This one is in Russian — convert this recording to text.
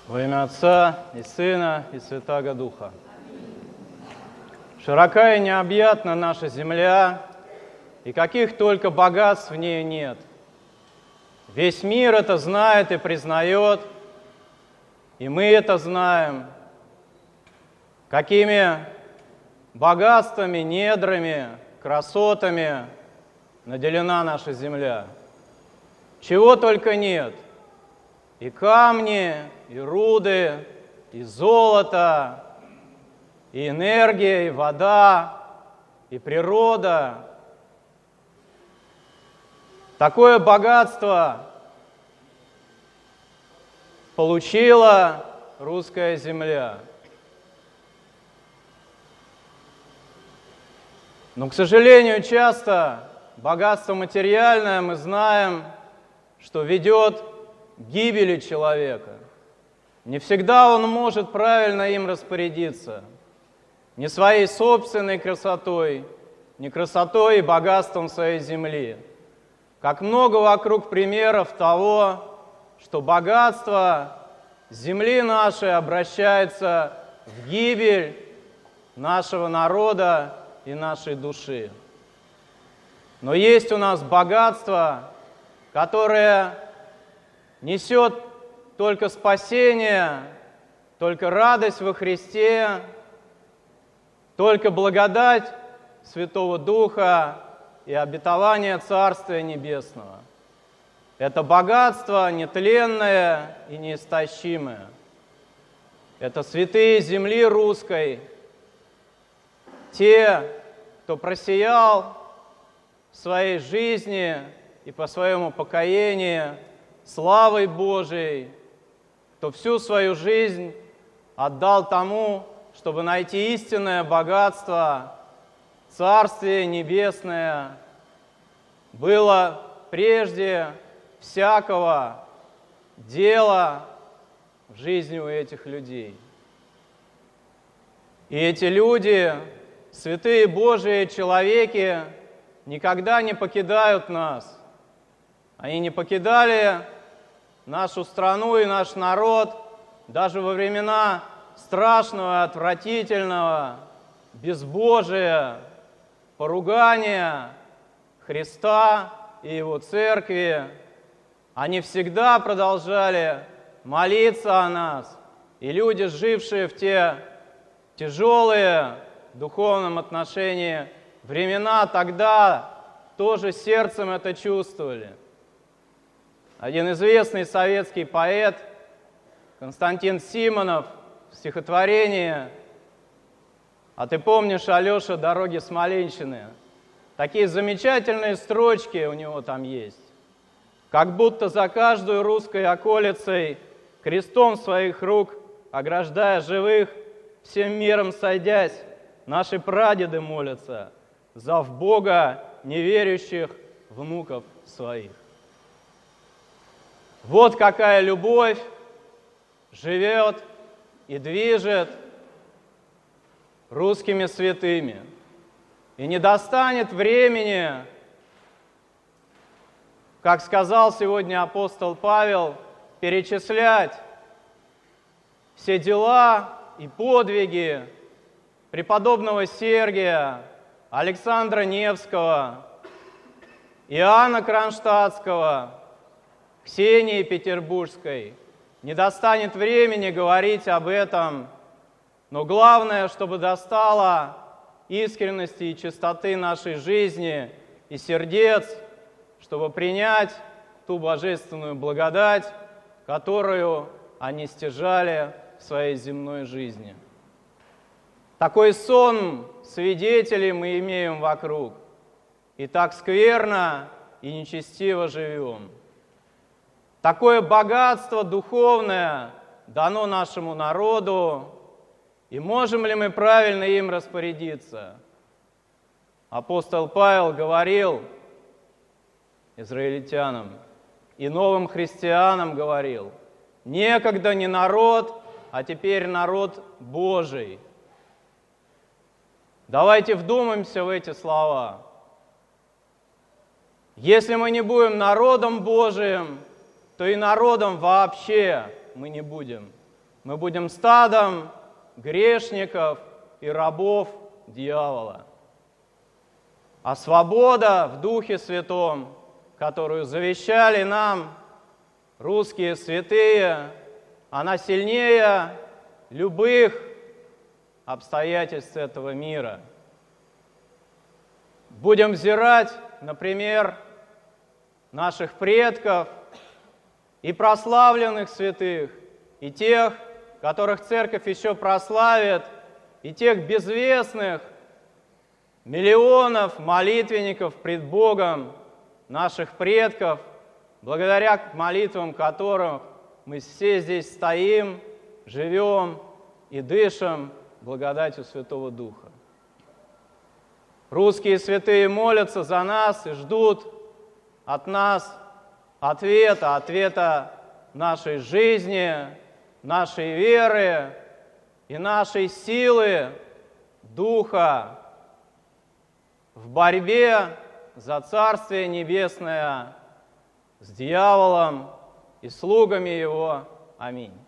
Во имя Отца и Сына и Святаго Духа. Широка и необъятна наша земля, и каких только богатств в ней нет. Весь мир это знает и признает, и мы это знаем, какими богатствами, недрами, красотами наделена наша земля. Чего только нет. И камни, и руды, и золото, и энергия, и вода, и природа. Такое богатство получила русская земля. Но, к сожалению, часто богатство материальное, мы знаем, что ведет к гибели человека. Не всегда он может правильно им распорядиться. Не своей собственной красотой, не красотой и богатством своей земли. Как много вокруг примеров того, что богатство земли нашей обращается в гибель нашего народа и нашей души. Но есть у нас богатство, которое несет только спасение, только радость во Христе, только благодать Святого Духа и обетование Царствия Небесного. Это богатство нетленное и неистощимое. Это святые земли русской, те, кто просиял в своей жизни и по своему покаянию славой Божией, кто всю свою жизнь отдал тому, чтобы найти истинное богатство, Царствие Небесное, было прежде всякого дела в жизни у этих людей. И эти люди, святые Божии человеки, никогда не покидают нас. Они не покидали нашу страну и наш народ даже во времена страшного, отвратительного безбожия, поругания Христа и Его Церкви. Они всегда продолжали молиться о нас. И люди, жившие в те тяжелые в духовном отношении времена, тогда тоже сердцем это чувствовали. Один известный советский поэт Константин Симонов в стихотворении «А ты помнишь, Алеша, дороги Смоленщины?» Такие замечательные строчки у него там есть. Как будто за каждую русской околицей, крестом своих рук, ограждая живых, всем миром сойдясь, наши прадеды молятся за в Бога неверующих внуков своих. Вот какая любовь живет и движет русскими святыми. И не достанет времени, как сказал сегодня апостол Павел, перечислять все дела и подвиги преподобного Сергия, Александра Невского, Иоанна Кронштадтского, Ксении Петербургской. Не достанет времени говорить об этом, но главное, чтобы достало искренности и чистоты нашей жизни и сердец, чтобы принять ту божественную благодать, которую они стяжали в своей земной жизни. Такой сон свидетелей мы имеем вокруг, и так скверно и нечестиво живем. Такое богатство духовное дано нашему народу, и можем ли мы правильно им распорядиться? Апостол Павел говорил израильтянам и новым христианам говорил: некогда не народ, а теперь народ Божий. Давайте вдумаемся в эти слова. Если мы не будем народом Божиим, то и народом вообще мы не будем. мы будем стадом грешников и рабов дьявола. А свобода в Духе Святом, которую завещали нам русские святые, она сильнее любых обстоятельств этого мира. Будем взирать, например, наших предков и прославленных святых, и тех, которых Церковь еще прославит, и тех безвестных миллионов молитвенников пред Богом наших предков, благодаря молитвам которых мы все здесь стоим, живем и дышим благодатью Святого Духа. Русские святые молятся за нас и ждут от нас ответа нашей жизни, нашей веры и нашей силы Духа в борьбе за Царствие Небесное с дьяволом и слугами его. Аминь.